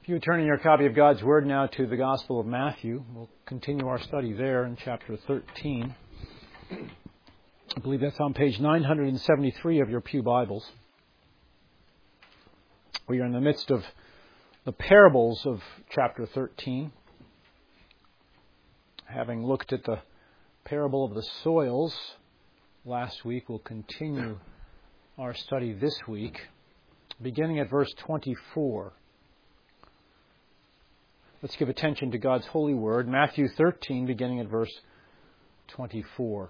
If you turn in your copy of God's Word now to the Gospel of Matthew, we'll continue our study there in chapter 13. I believe that's on page 973 of your Pew Bibles. We are in the midst of the parables of chapter 13. Having looked at the parable of the soils last week, we'll continue our study this week, beginning at verse 24. Let's give attention to God's holy word. Matthew 13, beginning at verse 24.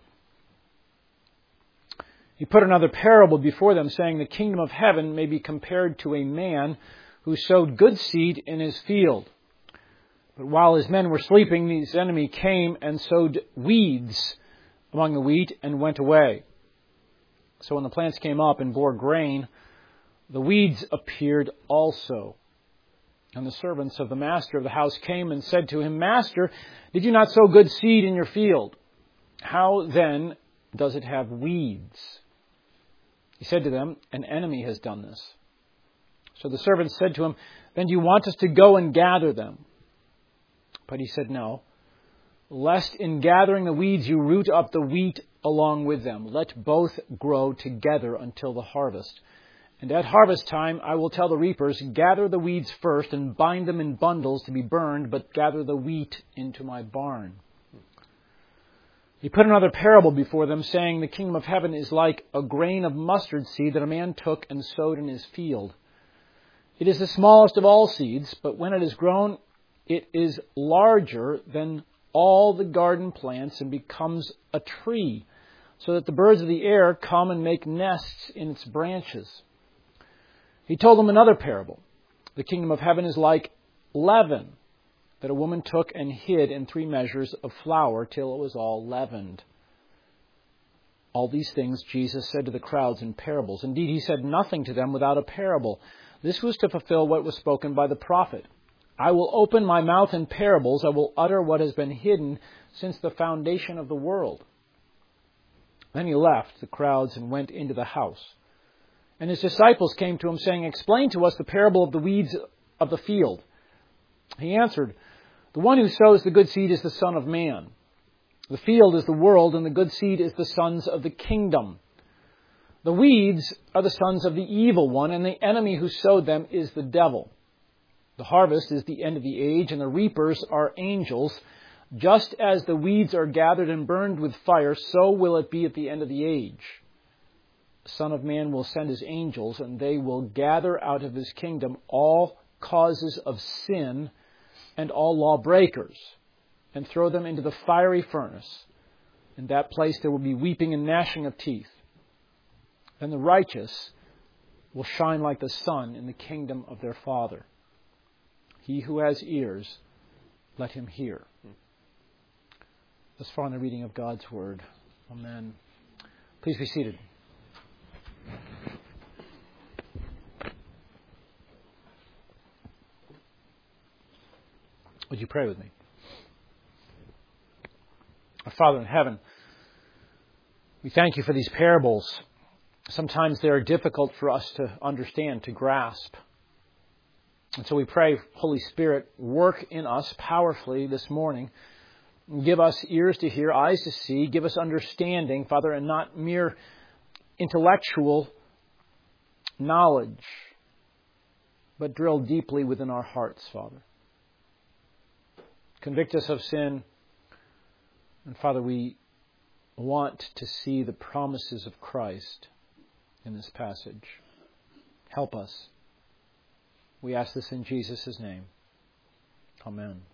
He put another parable before them, saying, "The kingdom of heaven may be compared to a man who sowed good seed in his field. But while his men were sleeping, his enemy came and sowed weeds among the wheat and went away. So when the plants came up and bore grain, the weeds appeared also. And the servants of the master of the house came and said to him, 'Master, did you not sow good seed in your field? How then does it have weeds?' He said to them, 'An enemy has done this.' So the servants said to him, 'Then do you want us to go and gather them?' But he said, 'No, lest in gathering the weeds you root up the wheat along with them. Let both grow together until the harvest. And at harvest time I will tell the reapers, gather the weeds first and bind them in bundles to be burned, but gather the wheat into my barn.' He put another parable before them, saying, 'The kingdom of heaven is like a grain of mustard seed that a man took and sowed in his field. It is the smallest of all seeds, but when it is grown, it is larger than all the garden plants and becomes a tree, so that the birds of the air come and make nests in its branches.' He told them another parable. 'The kingdom of heaven is like leaven that a woman took and hid in 3 measures of flour till it was all leavened.' All these things Jesus said to the crowds in parables. Indeed, he said nothing to them without a parable. This was to fulfill what was spoken by the prophet. 'I will open my mouth in parables. I will utter what has been hidden since the foundation of the world.' Then he left the crowds and went into the house. And his disciples came to him, saying, 'Explain to us the parable of the weeds of the field.' He answered, 'The one who sows the good seed is the Son of Man. The field is the world, and the good seed is the sons of the kingdom. The weeds are the sons of the evil one, and the enemy who sowed them is the devil. The harvest is the end of the age, and the reapers are angels. Just as the weeds are gathered and burned with fire, so will it be at the end of the age. The Son of Man will send his angels, and they will gather out of his kingdom all causes of sin and all lawbreakers, and throw them into the fiery furnace. In that place there will be weeping and gnashing of teeth. Then the righteous will shine like the sun in the kingdom of their Father. He who has ears, let him hear.'" Thus far in the reading of God's Word. Amen. Please be seated. Would you pray with me? Our Father in heaven, we thank you for these parables. Sometimes they are difficult for us to understand, to grasp. And so we pray, Holy Spirit, work in us powerfully this morning. Give us ears to hear, eyes to see. Give us understanding, Father, and not mere intellectual knowledge, but drill deeply within our hearts, Father. Convict us of sin. And Father, we want to see the promises of Christ in this passage. Help us. We ask this in Jesus' name. Amen.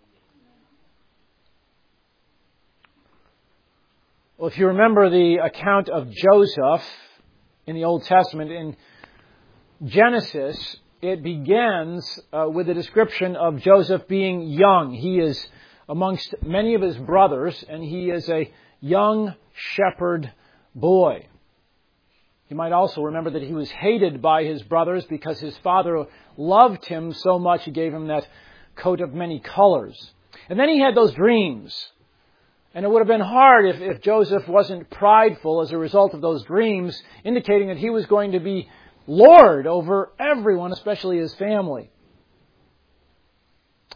Well, if you remember the account of Joseph in the Old Testament, in Genesis, it begins with a description of Joseph being young. He is amongst many of his brothers, and he is a young shepherd boy. You might also remember that he was hated by his brothers because his father loved him so much he gave him that coat of many colors. And then he had those dreams. And it would have been hard if Joseph wasn't prideful as a result of those dreams, indicating that he was going to be Lord over everyone, especially his family.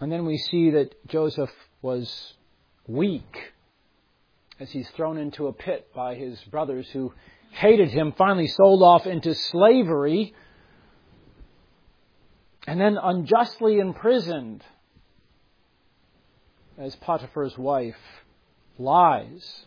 And then we see that Joseph was weak as he's thrown into a pit by his brothers who hated him, finally sold off into slavery, and then unjustly imprisoned as Potiphar's wife lies.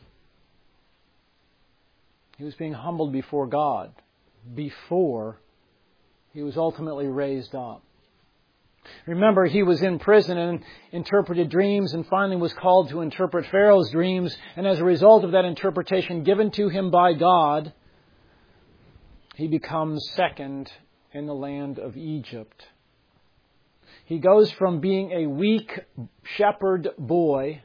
He was being humbled before God before he was ultimately raised up. Remember, he was in prison and interpreted dreams and finally was called to interpret Pharaoh's dreams. And as a result of that interpretation given to him by God, he becomes second in the land of Egypt. He goes from being a weak shepherd boy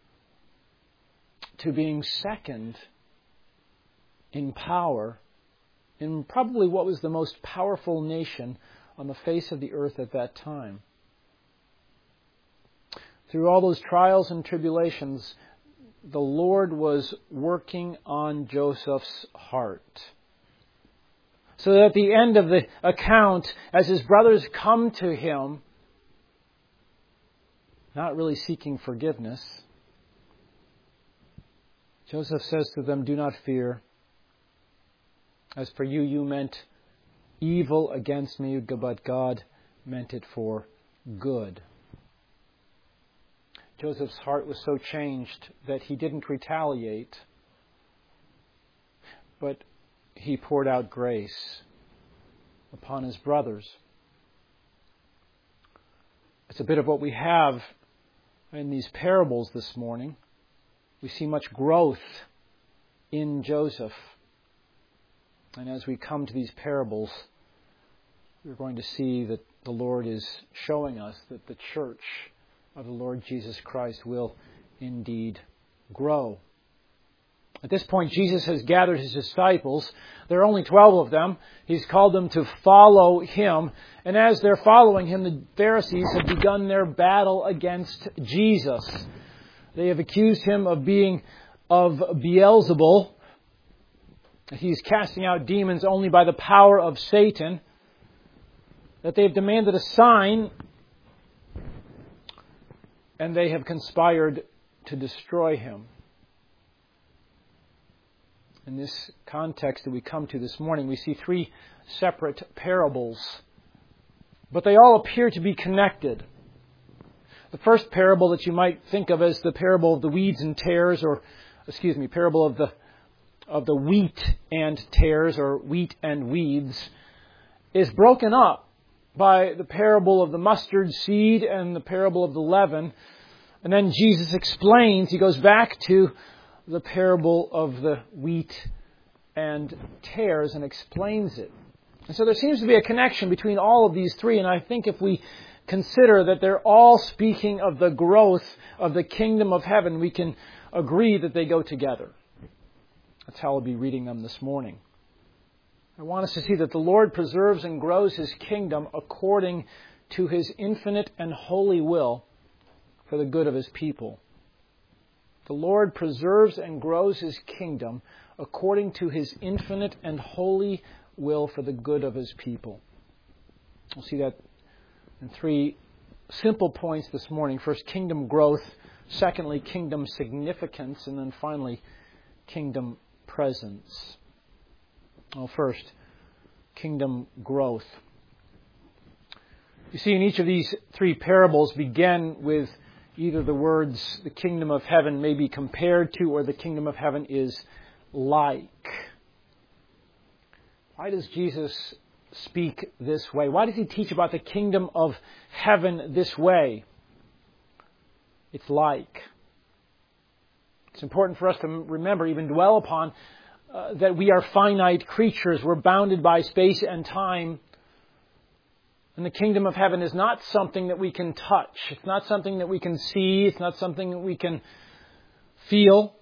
to being second in power in probably what was the most powerful nation on the face of the earth at that time. Through all those trials and tribulations, the Lord was working on Joseph's heart. So that at the end of the account, as his brothers come to him, not really seeking forgiveness, Joseph says to them, "Do not fear. As for you, you meant evil against me, but God meant it for good." Joseph's heart was so changed that he didn't retaliate, but he poured out grace upon his brothers. It's a bit of what we have in these parables this morning. We see much growth in Joseph. And as we come to these parables, we're going to see that the Lord is showing us that the church of the Lord Jesus Christ will indeed grow. At this point, Jesus has gathered his disciples. There are only 12 of them. He's called them to follow him. And as they're following him, the Pharisees have begun their battle against Jesus. They have accused him of being of Beelzebul. He's casting out demons only by the power of Satan. That they have demanded a sign, and they have conspired to destroy him. In this context that we come to this morning, we see three separate parables, but they all appear to be connected. The first parable that you might think of as the parable of the weeds and tares, parable of the wheat and tares, or wheat and weeds, is broken up by the parable of the mustard seed and the parable of the leaven. And then Jesus explains, he goes back to the parable of the wheat and tares and explains it. And so there seems to be a connection between all of these three, and I think if we consider that they're all speaking of the growth of the kingdom of heaven, we can agree that they go together. That's how I'll be reading them this morning. I want us to see that the Lord preserves and grows his kingdom according to his infinite and holy will for the good of his people. The Lord preserves and grows his kingdom according to his infinite and holy will for the good of his people. We'll see that in three simple points this morning. First, kingdom growth. Secondly, kingdom significance. And then finally, kingdom presence. Well, first, kingdom growth. You see, in each of these three parables begin with either the words, the kingdom of heaven may be compared to, or the kingdom of heaven is like. Why does Jesus speak this way? Why does he teach about the kingdom of heaven this way? It's like. It's important for us to remember, even dwell upon, that we are finite creatures. We're bounded by space and time. And the kingdom of heaven is not something that we can touch. It's not something that we can see. It's not something that we can feel.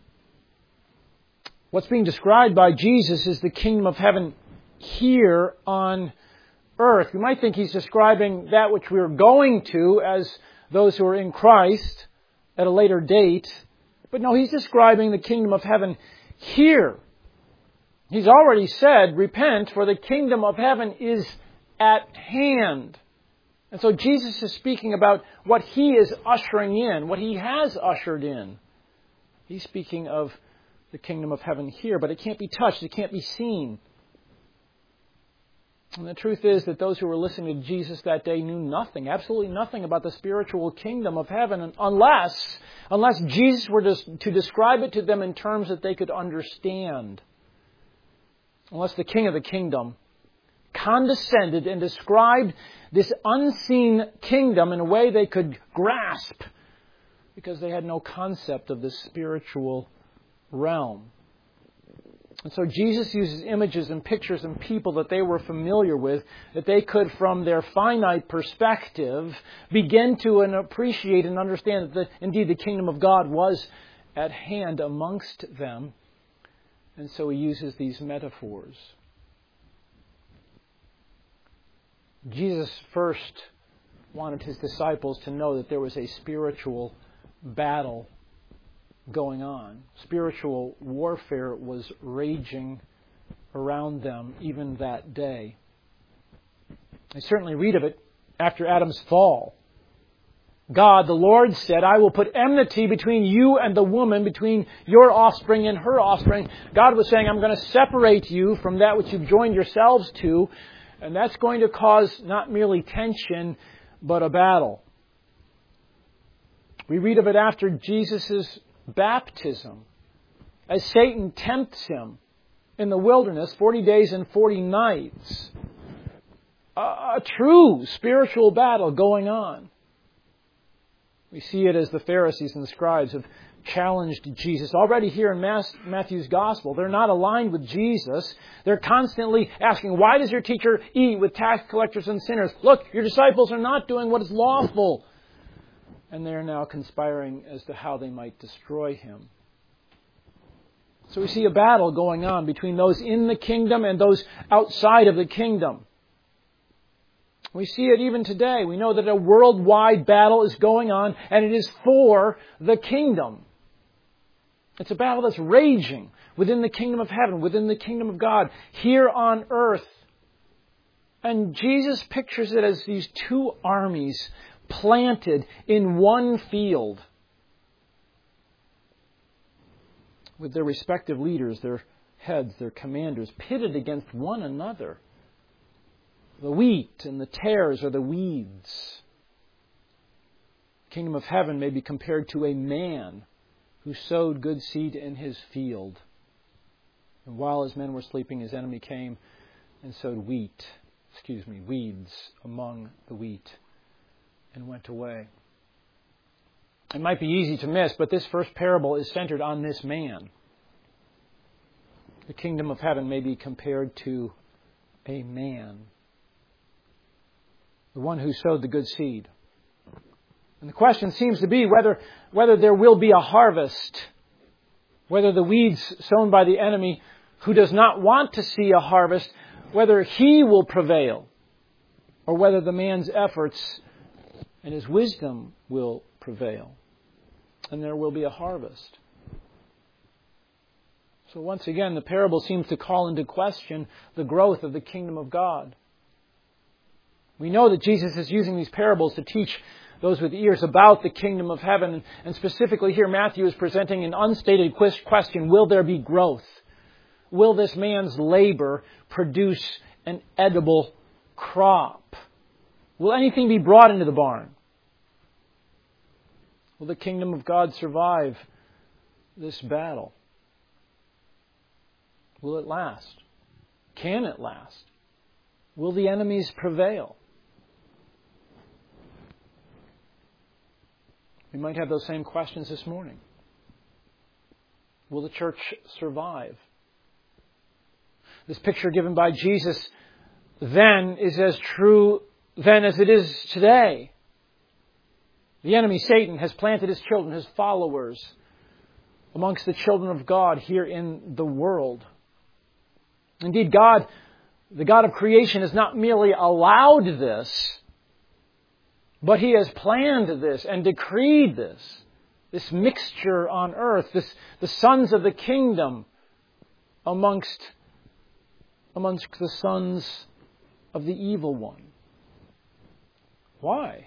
What's being described by Jesus is the kingdom of heaven here on earth. We might think he's describing that which we're going to as those who are in Christ at a later date. But no, he's describing the kingdom of heaven here. He's already said, repent, for the kingdom of heaven is at hand. And so Jesus is speaking about what He is ushering in, what He has ushered in. He's speaking of the kingdom of heaven here, but it can't be touched, it can't be seen. And the truth is that those who were listening to Jesus that day knew nothing, absolutely nothing about the spiritual kingdom of heaven unless Jesus were to describe it to them in terms that they could understand. Unless the King of the kingdom condescended and described this unseen kingdom in a way they could grasp, because they had no concept of the spiritual realm. And so Jesus uses images and pictures and people that they were familiar with, that they could, from their finite perspective, begin to appreciate and understand that indeed the kingdom of God was at hand amongst them. And so He uses these metaphors. Jesus first wanted His disciples to know that there was a spiritual battle going on. Spiritual warfare was raging around them even that day. I certainly read of it after Adam's fall. God, the Lord, said, I will put enmity between you and the woman, between your offspring and her offspring. God was saying, I'm going to separate you from that which you've joined yourselves to, and that's going to cause not merely tension, but a battle. We read of it after Jesus' baptism, as Satan tempts Him in the wilderness 40 days and 40 nights. A true spiritual battle going on. We see it as the Pharisees and the scribes have challenged Jesus. Already here in Matthew's Gospel, they're not aligned with Jesus. They're constantly asking, why does your teacher eat with tax collectors and sinners? Look, your disciples are not doing what is lawful. And they are now conspiring as to how they might destroy Him. So we see a battle going on between those in the kingdom and those outside of the kingdom. We see it even today. We know that a worldwide battle is going on, and it is for the kingdom. It's a battle that's raging within the kingdom of heaven, within the kingdom of God, here on earth. And Jesus pictures it as these two armies planted in one field with their respective leaders, their heads, their commanders, pitted against one another. The wheat and the tares are the weeds. The kingdom of heaven may be compared to a man who sowed good seed in his field. And while his men were sleeping, his enemy came and sowed weeds among the wheat, and went away. It might be easy to miss, but this first parable is centered on this man. The kingdom of heaven may be compared to a man, the one who sowed the good seed. And the question seems to be whether there will be a harvest, whether the weeds sown by the enemy, who does not want to see a harvest, whether he will prevail, or whether the man's efforts and his wisdom will prevail, and there will be a harvest. So once again, the parable seems to call into question the growth of the kingdom of God. We know that Jesus is using these parables to teach those with ears about the kingdom of heaven, and specifically here Matthew is presenting an unstated question: will there be growth? Will this man's labor produce an edible crop? Will anything be brought into the barn? Will the kingdom of God survive this battle? Will it last? Can it last? Will the enemies prevail? We might have those same questions this morning. Will the church survive? This picture given by Jesus then is as true then as it is today. The enemy, Satan, has planted his children, his followers, amongst the children of God here in the world. Indeed, God, the God of creation, has not merely allowed this, but He has planned this and decreed this mixture on earth, the sons of the kingdom amongst the sons of the evil one. Why?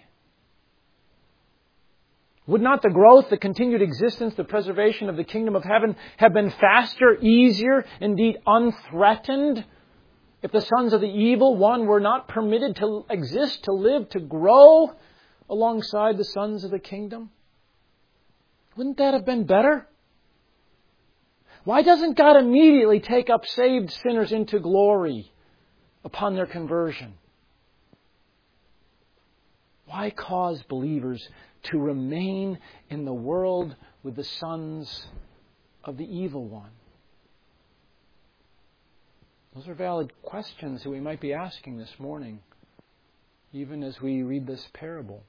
Would not the growth, the continued existence, the preservation of the kingdom of heaven have been faster, easier, indeed unthreatened, if the sons of the evil one were not permitted to exist, to live, to grow alongside the sons of the kingdom? Wouldn't that have been better? Why doesn't God immediately take up saved sinners into glory upon their conversion? Why cause believers to remain in the world with the sons of the evil one? Those are valid questions that we might be asking this morning, even as we read this parable.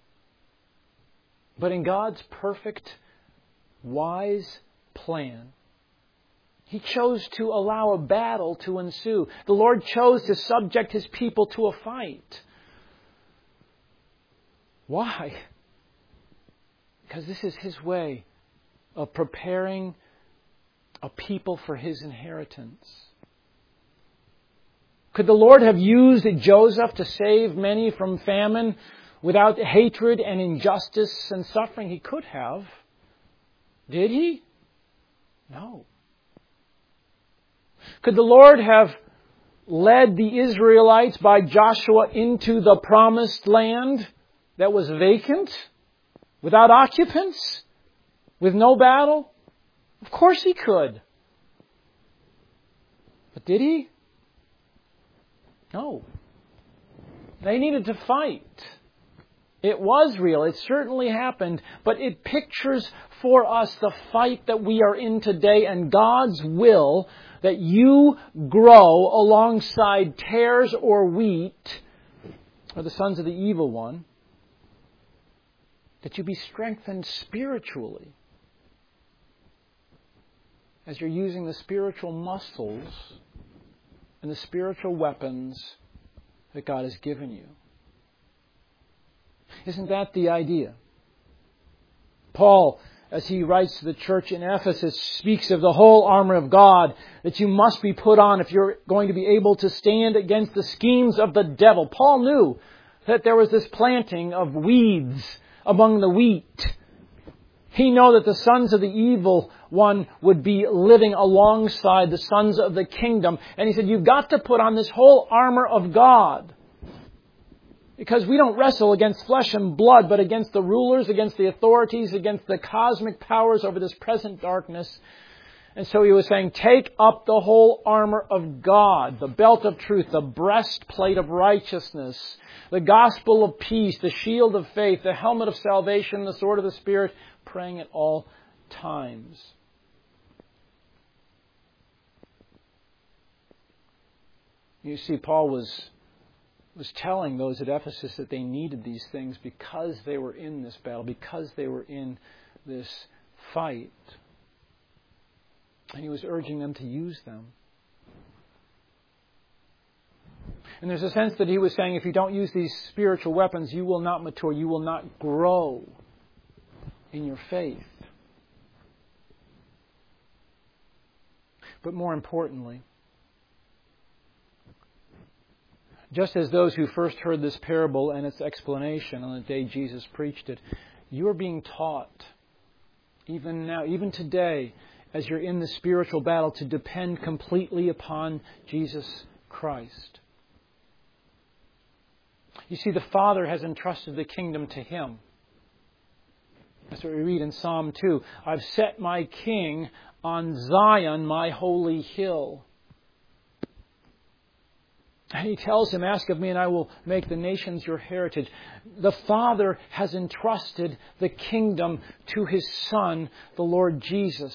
But in God's perfect, wise plan, He chose to allow a battle to ensue. The Lord chose to subject His people to a fight. Why? Because this is His way of preparing a people for His inheritance. Could the Lord have used Joseph to save many from famine without hatred and injustice and suffering? He could have. Did He? No. Could the Lord have led the Israelites by Joshua into the promised land that was vacant, without occupants, with no battle? Of course He could. But did He? No. They needed to fight. It was real. It certainly happened. But it pictures for us the fight that we are in today and God's will that you grow alongside tares or wheat, or the sons of the evil one, that you be strengthened spiritually as you're using the spiritual muscles and the spiritual weapons that God has given you. Isn't that the idea? Paul, as he writes to the church in Ephesus, speaks of the whole armor of God that you must be put on if you're going to be able to stand against the schemes of the devil. Paul knew that there was this planting of weeds among the wheat. He knew that the sons of the evil one would be living alongside the sons of the kingdom. And he said, you've got to put on this whole armor of God. Because we don't wrestle against flesh and blood, but against the rulers, against the authorities, against the cosmic powers over this present darkness. And so he was saying, take up the whole armor of God, the belt of truth, the breastplate of righteousness, the gospel of peace, the shield of faith, the helmet of salvation, the sword of the Spirit, praying at all times. You see, Paul was telling those at Ephesus that they needed these things because they were in this battle, because they were in this fight. And he was urging them to use them. And there's a sense that he was saying, if you don't use these spiritual weapons, you will not mature, you will not grow in your faith. But more importantly, just as those who first heard this parable and its explanation on the day Jesus preached it, you are being taught, even now, even today, as you're in the spiritual battle, to depend completely upon Jesus Christ. You see, the Father has entrusted the kingdom to Him. That's what we read in Psalm 2. I've set my King on Zion, my holy hill. And He tells him, ask of me and I will make the nations your heritage. The Father has entrusted the kingdom to His Son, the Lord Jesus.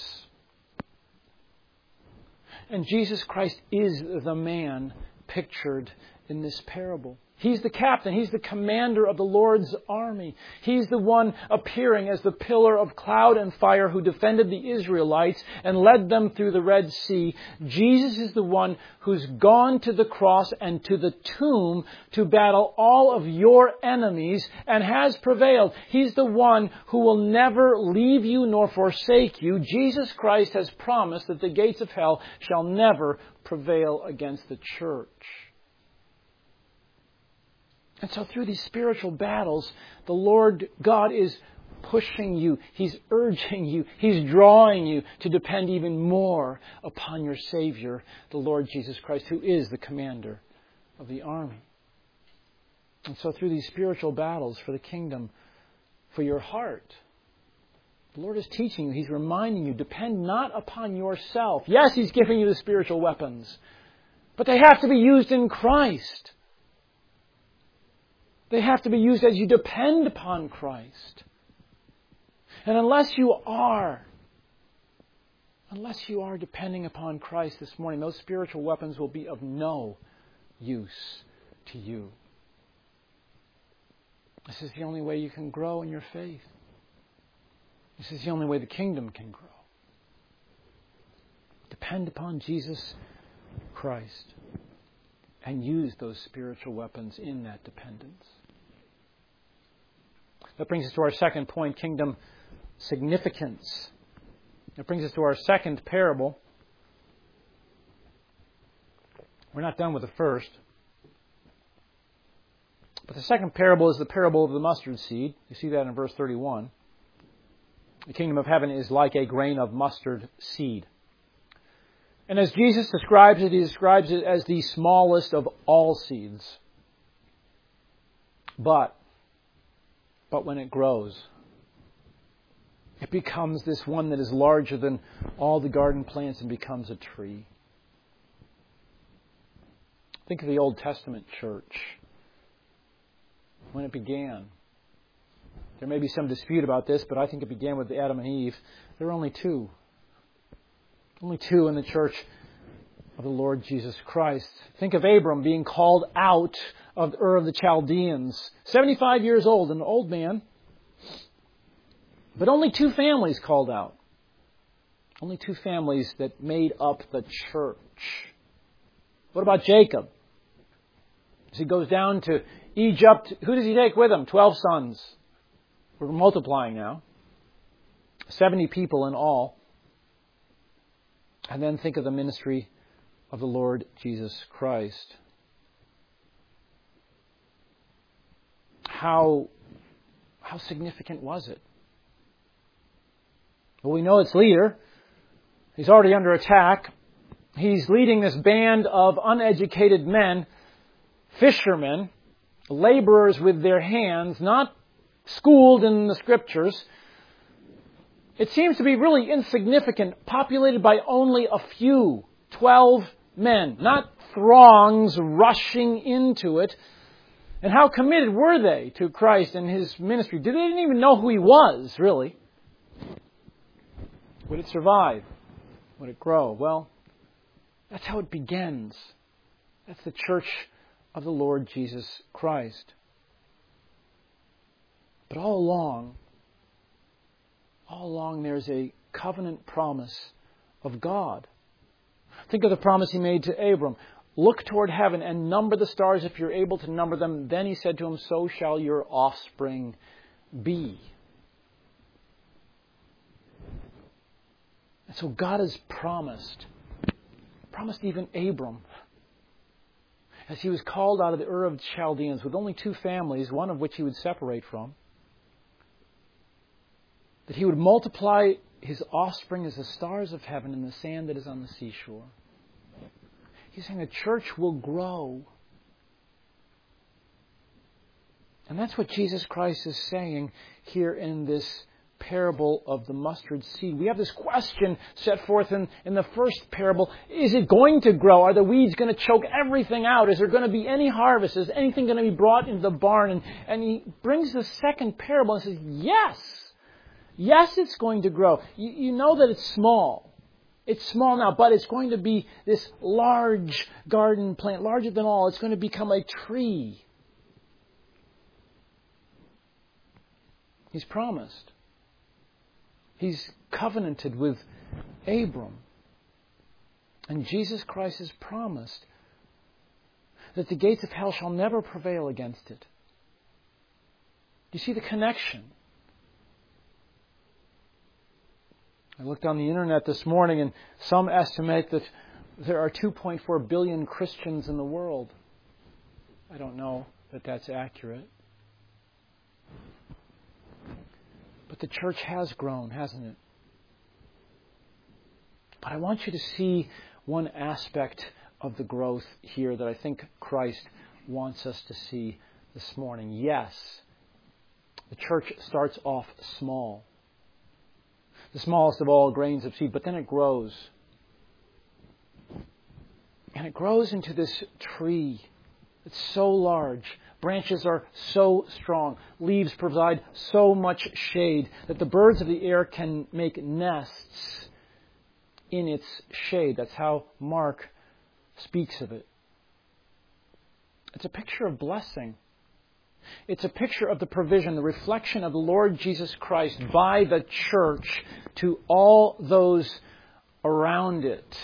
And Jesus Christ is the man pictured in this parable. He's the captain. He's the commander of the Lord's army. He's the one appearing as the pillar of cloud and fire who defended the Israelites and led them through the Red Sea. Jesus is the one who's gone to the cross and to the tomb to battle all of your enemies and has prevailed. He's the one who will never leave you nor forsake you. Jesus Christ has promised that the gates of hell shall never prevail against the church. And so through these spiritual battles, the Lord God is pushing you. He's urging you. He's drawing you to depend even more upon your Savior, the Lord Jesus Christ, who is the commander of the army. And so through these spiritual battles for the kingdom, for your heart, the Lord is teaching you. He's reminding you, depend not upon yourself. Yes, He's giving you the spiritual weapons, but they have to be used in Christ. They have to be used as you depend upon Christ. And unless you are depending upon Christ this morning, those spiritual weapons will be of no use to you. This is the only way you can grow in your faith. This is the only way the kingdom can grow. Depend upon Jesus Christ and use those spiritual weapons in that dependence. That brings us to our second point, kingdom significance. That brings us to our second parable. We're not done with the first. But the second parable is the parable of the mustard seed. You see that in verse 31. The kingdom of heaven is like a grain of mustard seed. And as Jesus describes it, He describes it as the smallest of all seeds. But when it grows, it becomes this one that is larger than all the garden plants and becomes a tree. Think of the Old Testament church. When it began. There may be some dispute about this, but I think it began with Adam and Eve. There were only two. Only two in the church of the Lord Jesus Christ. Think of Abram being called out of Ur of the Chaldeans. 75 years old, an old man. But only two families called out. Only two families that made up the church. What about Jacob? As he goes down to Egypt, who does he take with him? 12 sons. We're multiplying now. 70 people in all. And then think of the ministry of the Lord Jesus Christ. How significant was it? Well, we know its leader. He's already under attack. He's leading this band of uneducated men, fishermen, laborers with their hands, not schooled in the Scriptures. It seems to be really insignificant, populated by only a few, 12 men, not throngs rushing into it. And how committed were they to Christ and His ministry? They didn't even know who He was, really. Would it survive? Would it grow? Well, that's how it begins. That's the church of the Lord Jesus Christ. But all along there's a covenant promise of God. Think of the promise He made to Abram. Look toward heaven and number the stars if you're able to number them. Then He said to him, so shall your offspring be. And so God has promised even Abram, as he was called out of the Ur of the Chaldeans with only two families, one of which he would separate from, that He would multiply his offspring as the stars of heaven and the sand that is on the seashore. He's saying the church will grow. And that's what Jesus Christ is saying here in this parable of the mustard seed. We have this question set forth in the first parable. Is it going to grow? Are the weeds going to choke everything out? Is there going to be any harvest? Is anything going to be brought into the barn? And He brings the second parable and says, yes. Yes, it's going to grow. You know that it's small. It's small now, but it's going to be this large garden plant, larger than all. It's going to become a tree. He's promised. He's covenanted with Abram. And Jesus Christ has promised that the gates of hell shall never prevail against it. Do you see the connection? I looked on the internet this morning, and some estimate that there are 2.4 billion Christians in the world. I don't know that that's accurate. But the church has grown, hasn't it? But I want you to see one aspect of the growth here that I think Christ wants us to see this morning. Yes, the church starts off small, the smallest of all grains of seed, but then it grows. And it grows into this tree. It's so large. Branches are so strong. Leaves provide so much shade that the birds of the air can make nests in its shade. That's how Mark speaks of it. It's a picture of blessing. It's a picture of the provision, the reflection of the Lord Jesus Christ by the church to all those around it.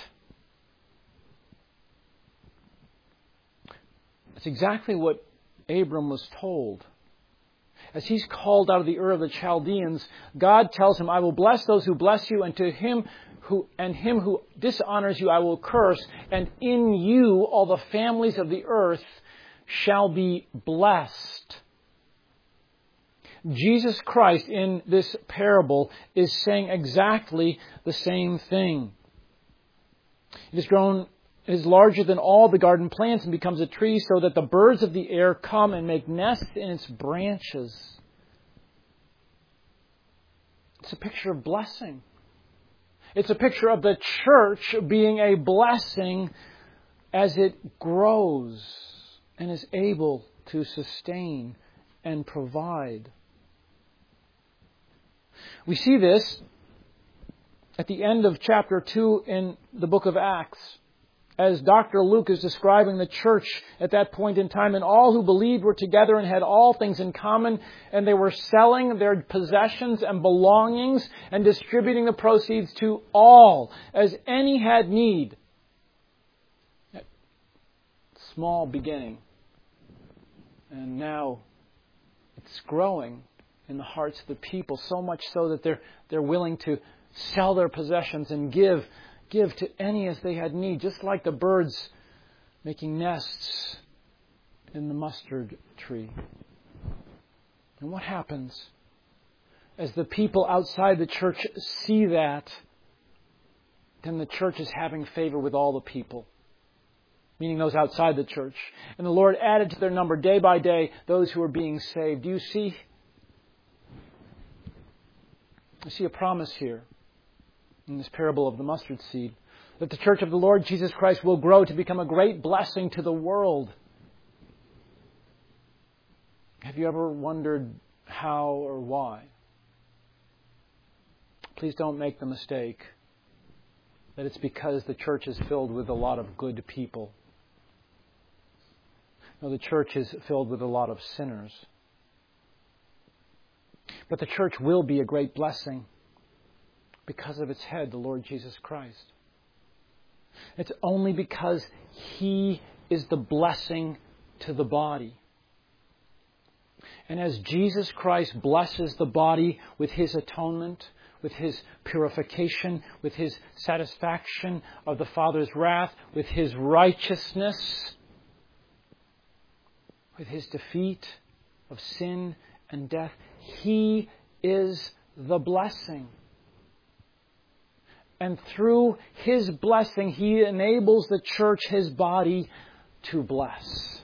It's exactly what Abram was told. As he's called out of the Ur of the Chaldeans, God tells him, I will bless those who bless you, and to him who dishonors you I will curse, and in you all the families of the earth shall be blessed. Jesus Christ in this parable is saying exactly the same thing. It is larger than all the garden plants and becomes a tree so that the birds of the air come and make nests in its branches. It's a picture of blessing. It's a picture of the church being a blessing as it grows and is able to sustain and provide. We see this at the end of chapter 2 in the book of Acts, as Dr. Luke is describing the church at that point in time, and all who believed were together and had all things in common, and they were selling their possessions and belongings and distributing the proceeds to all as any had need. Small beginning. And now it's growing in the hearts of the people, so much so that they're willing to sell their possessions and give to any as they had need, just like the birds making nests in the mustard tree. And what happens as the people outside the church see that? Then the church is having favor with all the people, meaning those outside the church. And the Lord added to their number day by day those who were being saved. Do you see? I see a promise here in this parable of the mustard seed, that the church of the Lord Jesus Christ will grow to become a great blessing to the world. Have you ever wondered how or why? Please don't make the mistake that it's because the church is filled with a lot of good people. No, the church is filled with a lot of sinners. But the church will be a great blessing because of its head, the Lord Jesus Christ. It's only because He is the blessing to the body. And as Jesus Christ blesses the body with His atonement, with His purification, with His satisfaction of the Father's wrath, with His righteousness, with His defeat of sin and death, He is the blessing. And through His blessing, He enables the church, His body, to bless.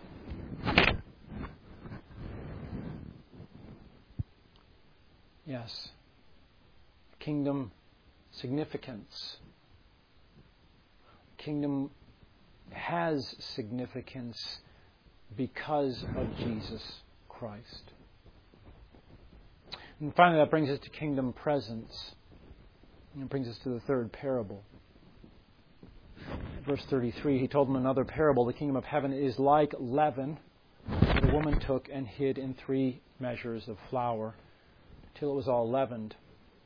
Yes. Kingdom significance. Kingdom has significance because of Jesus Christ. And finally, that brings us to kingdom presence. And it brings us to the third parable. Verse 33, He told them another parable. The kingdom of heaven is like leaven that a woman took and hid in 3 measures of flour till it was all leavened.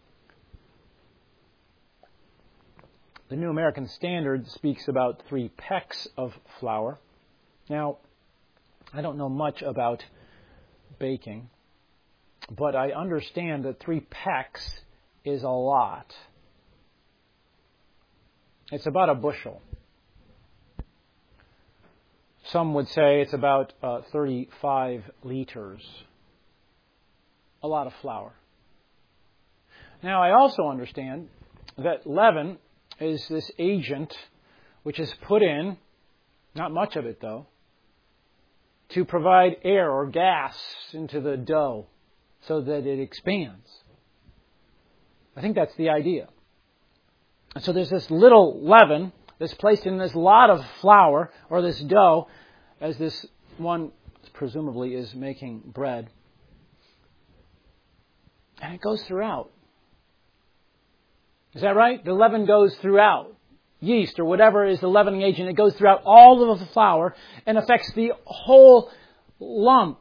The New American Standard speaks about 3 pecks of flour. Now, I don't know much about baking, but I understand that 3 pecks is a lot. It's about a bushel. Some would say it's about 35 liters. A lot of flour. Now, I also understand that leaven is this agent which is put in, not much of it though, to provide air or gas into the dough so that it expands. I think that's the idea. And so there's this little leaven that's placed in this lot of flour or this dough as this one presumably is making bread. And it goes throughout. Is that right? The leaven goes throughout. Yeast or whatever is the leavening agent, it goes throughout all of the flour and affects the whole lump.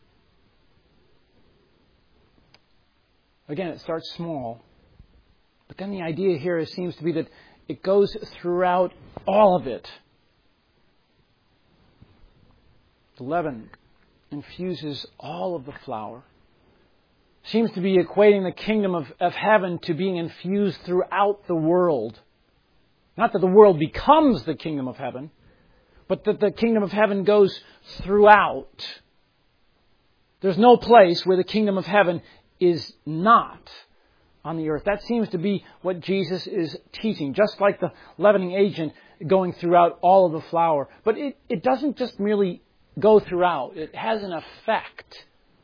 Again, it starts small. But then the idea here seems to be that it goes throughout all of it. The leaven infuses all of the flour. Seems to be equating the kingdom of heaven to being infused throughout the world. Not that the world becomes the kingdom of heaven, but that the kingdom of heaven goes throughout. There's no place where the kingdom of heaven is not on the earth. That seems to be what Jesus is teaching, just like the leavening agent going throughout all of the flour. But it doesn't just merely go throughout. It has an effect.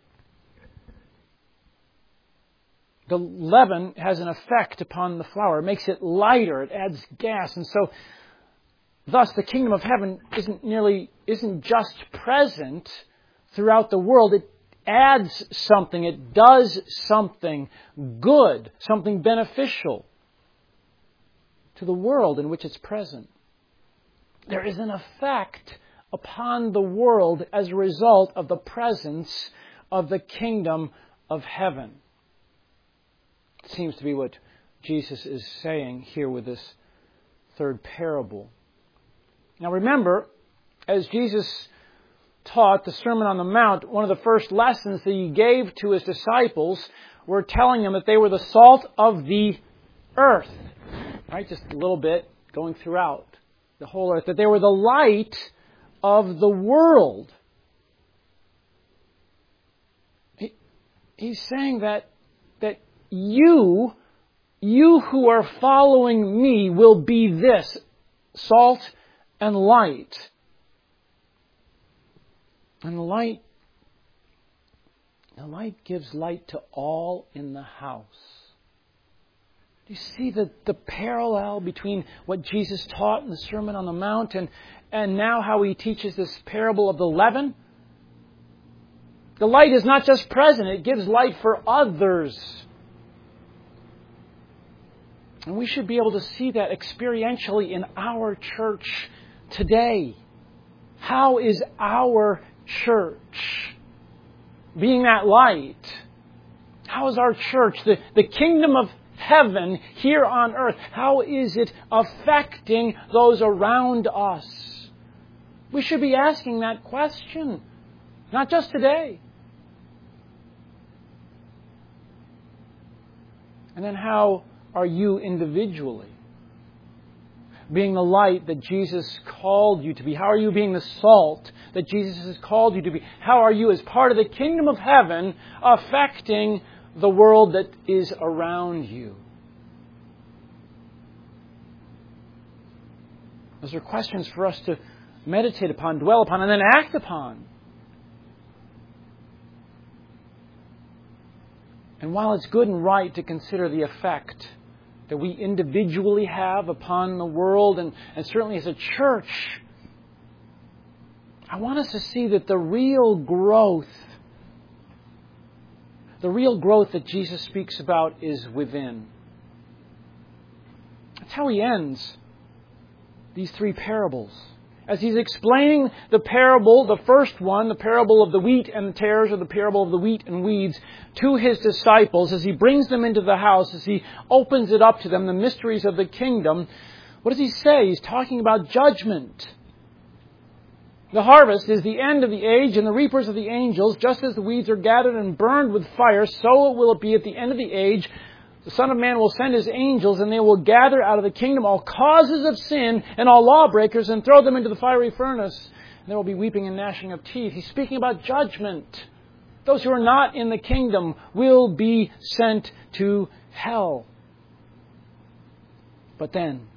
The leaven has an effect upon the flour. It makes it lighter. It adds gas. And so, thus, the kingdom of heaven isn't just present throughout the world. It adds something. It does something good, something beneficial to the world in which it's present. There is an effect upon the world as a result of the presence of the kingdom of heaven. It seems to be what Jesus is saying here with this third parable. Now remember, as Jesus taught the Sermon on the Mount, one of the first lessons that He gave to His disciples were telling them that they were the salt of the earth. Right? Just a little bit going throughout the whole earth. That they were the light of the world. He's saying that you who are following me will be this, salt and light. And the light gives light to all in the house. Do you see the parallel between what Jesus taught in the Sermon on the Mount and now how He teaches this parable of the leaven? The light is not just present, it gives light for others. And we should be able to see that experientially in our church today. How is our church being that light? How is our church, the kingdom of heaven here on earth, how is it affecting those around us? We should be asking that question, not just today. And then how are you individually being the light that Jesus called you to be? How are you being the salt that Jesus has called you to be? How are you, as part of the kingdom of heaven, affecting the world that is around you? Those are questions for us to meditate upon, dwell upon, and then act upon. And while it's good and right to consider the effect that we individually have upon the world and certainly as a church, I want us to see that the real growth that Jesus speaks about is within. That's how He ends these three parables. As He's explaining the parable, the first one, the parable of the wheat and the tares, or the parable of the wheat and weeds, to His disciples, as He brings them into the house, as He opens it up to them, the mysteries of the kingdom, what does He say? He's talking about judgment. The harvest is the end of the age, and the reapers are the angels. Just as the weeds are gathered and burned with fire, so will it be at the end of the age. The Son of Man will send His angels, and they will gather out of the kingdom all causes of sin and all lawbreakers and throw them into the fiery furnace. There will be weeping and gnashing of teeth. He's speaking about judgment. Those who are not in the kingdom will be sent to hell. But then,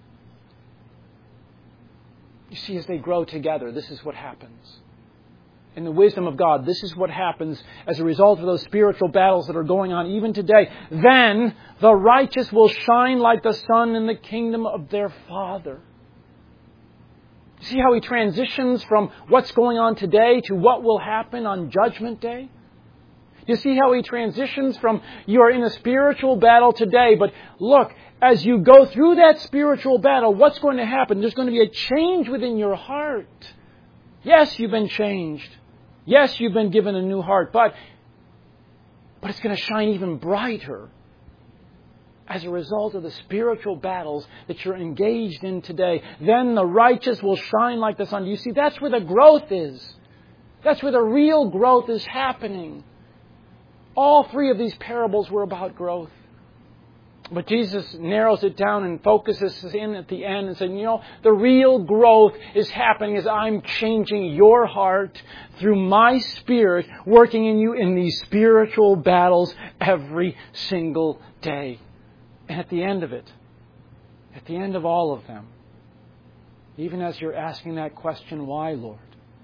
you see, as they grow together, this is what happens. In the wisdom of God, this is what happens as a result of those spiritual battles that are going on even today. Then the righteous will shine like the sun in the kingdom of their Father. See how he transitions from what's going on today to what will happen on Judgment Day? You see how he transitions from you are in a spiritual battle today, but look, as you go through that spiritual battle, what's going to happen? There's going to be a change within your heart. Yes, you've been changed. Yes, you've been given a new heart, but it's going to shine even brighter as a result of the spiritual battles that you're engaged in today. Then the righteous will shine like the sun. Do you see? That's where the growth is. That's where the real growth is happening. All three of these parables were about growth. But Jesus narrows it down and focuses in at the end and said, the real growth is happening as I'm changing your heart through my Spirit, working in you in these spiritual battles every single day. And at the end of it, at the end of all of them, even as you're asking that question, why, Lord?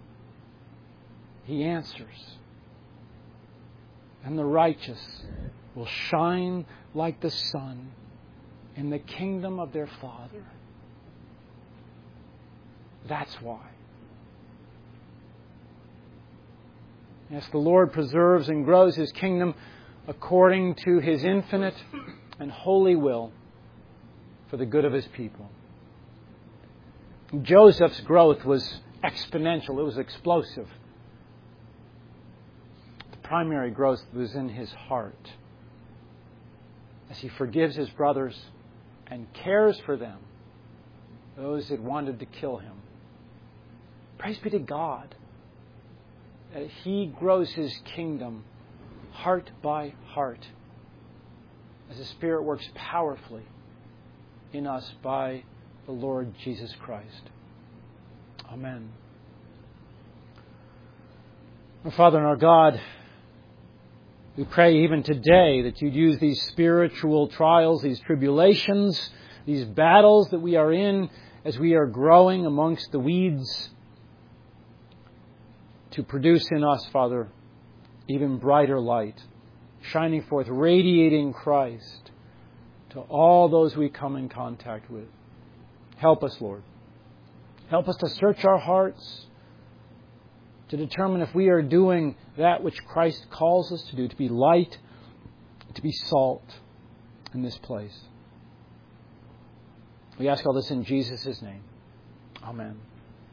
He answers. And the righteous will shine like the sun in the kingdom of their Father. That's why. Yes, the Lord preserves and grows His kingdom according to His infinite and holy will for the good of His people. Joseph's growth was exponential. It was explosive. The primary growth was in his heart, as he forgives his brothers and cares for them, those that wanted to kill him. Praise be to God that He grows His kingdom heart by heart as the Spirit works powerfully in us by the Lord Jesus Christ. Amen. Our Father and our God, we pray even today that You'd use these spiritual trials, these tribulations, these battles that we are in as we are growing amongst the weeds, to produce in us, Father, even brighter light, shining forth, radiating Christ to all those we come in contact with. Help us, Lord. Help us to search our hearts, to determine if we are doing that which Christ calls us to do, to be light, to be salt in this place. We ask all this in Jesus' name. Amen.